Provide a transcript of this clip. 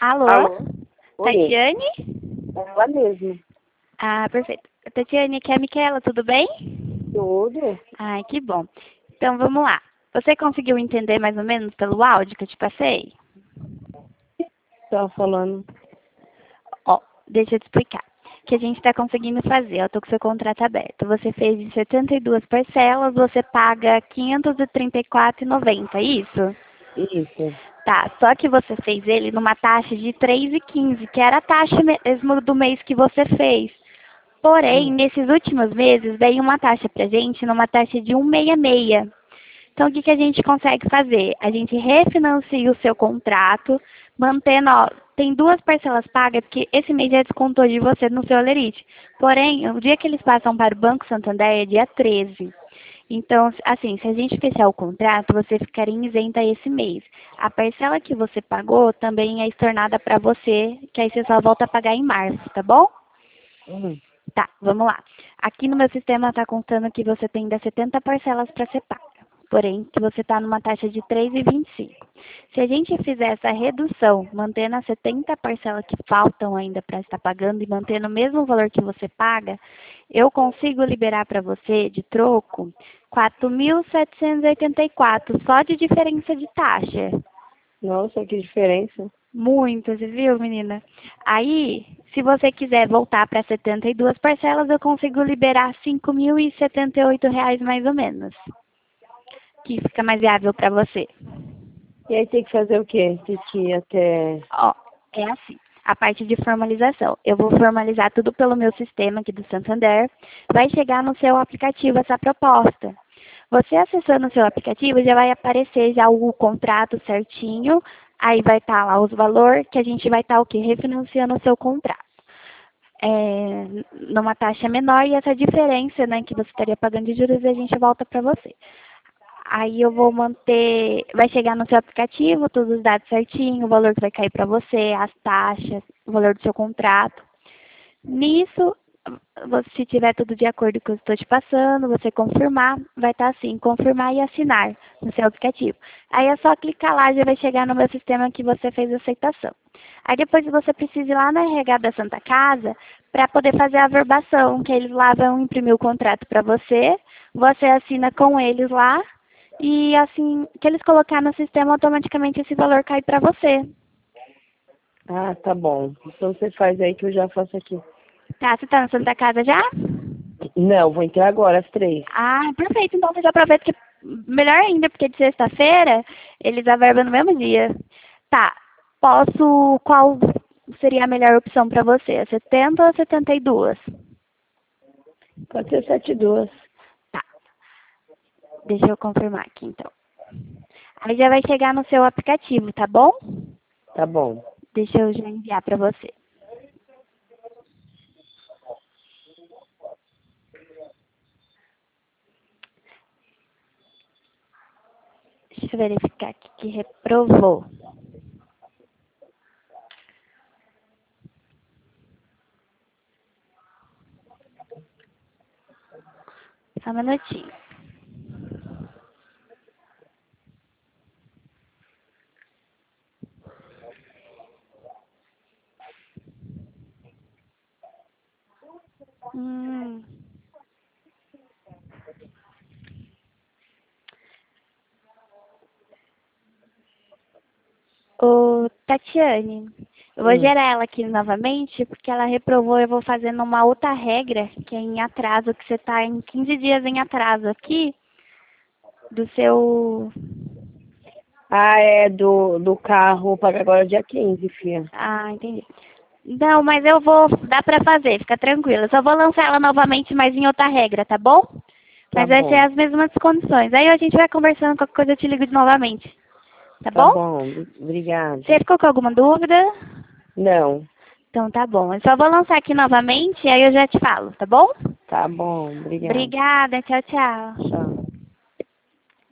Alô? Alô? Oi, Tatiane? ela mesmo. Ah, perfeito. Tatiane, aqui é a Micaela, tudo bem? Tudo? Ai, que bom. Então, vamos lá. Você conseguiu entender mais ou menos pelo áudio que eu te passei? Tava falando. Ó, deixa eu te explicar. O que a gente está conseguindo fazer? Eu estou com o seu contrato aberto. Você fez em 72 parcelas, você paga R$ 534,90, é isso? Isso. Tá, só que você fez ele numa taxa de 3,15, que era a taxa mesmo do mês que você fez. Porém, Hum. nesses últimos meses, veio uma taxa pra gente numa taxa de 1,66. Então, o que que a gente consegue fazer? A gente refinancia o seu contrato, mantendo, ó, tem duas parcelas pagas, porque esse mês já descontou de você no seu Olerite. Porém, o dia que eles passam para o Banco Santander é dia 13. Então, assim, se a gente fechar o contrato, você ficaria isenta esse mês. A parcela que você pagou também é estornada para você, que aí você só volta a pagar em março, tá bom? Hum. Tá, vamos lá. Aqui no meu sistema está contando que você tem ainda 70 parcelas para ser paga. Porém, que você está numa taxa de 3,25. Se a gente fizer essa redução, mantendo as 70 parcelas que faltam ainda para estar pagando e mantendo o mesmo valor que você paga, eu consigo liberar para você de troco 4.784 só de diferença de taxa. Nossa, que diferença. Muito, você viu, menina? Aí, se você quiser voltar para 72 parcelas, eu consigo liberar R$ 5.078 mais ou menos, que fica mais viável para você. E aí tem que fazer o quê? Tem que ir até... Ó, é assim, a parte de formalização. Eu vou formalizar tudo pelo meu sistema aqui do Santander. Vai chegar no seu aplicativo essa proposta. Você acessando o seu aplicativo, já vai aparecer já o contrato certinho. Aí vai estar lá os valores que a gente vai estar o quê? Refinanciando o seu contrato. Numa taxa menor e essa diferença, né, que você estaria pagando de juros, a gente volta para você. Aí eu vou manter, vai chegar no seu aplicativo, todos os dados certinho, o valor que vai cair para você, as taxas, o valor do seu contrato. Nisso, se tiver tudo de acordo com o que eu estou te passando, você confirmar, vai estar assim, confirmar e assinar no seu aplicativo. Aí é só clicar lá, já vai chegar no meu sistema que você fez a aceitação. Aí depois você precisa ir lá na RH da Santa Casa para poder fazer a averbação, que eles lá vão imprimir o contrato para você, você assina com eles lá, e assim que eles colocar no sistema, automaticamente esse valor cai para você. Ah, tá bom. Então você faz aí que eu já faço aqui. Tá, você tá na Santa Casa já? Não, vou entrar agora, às 3. Ah, perfeito. Então você já aproveita que melhor ainda, porque de sexta-feira eles averbam no mesmo dia. Tá. Qual seria a melhor opção para você? A 70 ou 72? Pode ser 7 e 2. Tá. Deixa eu confirmar aqui então. Aí já vai chegar no seu aplicativo, tá bom? Tá bom. Deixa eu já enviar para você. Deixa eu verificar aqui que reprovou. Só um minutinho. Hum. Ô, Tatiane, eu vou Hum. gerar ela aqui novamente, porque ela reprovou, eu vou fazendo uma outra regra, que é em atraso, que você está em 15 dias em atraso aqui, do seu... Ah, é do carro, paga agora dia 15, filha. Ah, entendi. Não, mas eu vou, dá pra fazer, fica tranquila. Eu só vou lançar ela novamente, mas em outra regra, tá bom? Tá Mas vai ser bom. as mesmas condições. Aí a gente vai conversando, qualquer coisa eu te ligo de novamente, tá Tá bom? bom. Obrigada. Você ficou com alguma dúvida? Não. Então tá bom. Eu só vou lançar aqui novamente, aí eu já te falo, tá bom? Tá bom. Obrigada. Obrigada, tchau, tchau. Tchau.